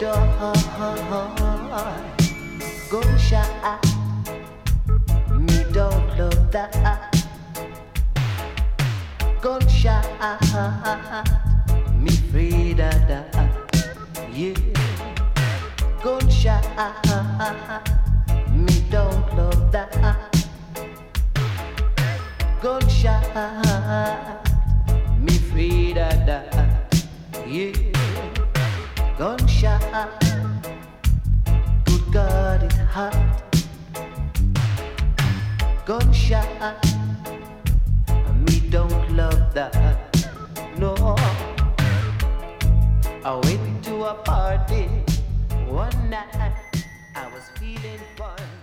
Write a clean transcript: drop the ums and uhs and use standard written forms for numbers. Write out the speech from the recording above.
door. Gunshot, me don't love that. Gunshot, me afraid of that. Yeah. Gunshot, me don't love that. Gunshot, me afraid of that. Yeah. Gunshot, good God, it's hot. Gunshot, me don't love that. No, I went to a party one night. I was feeling fun.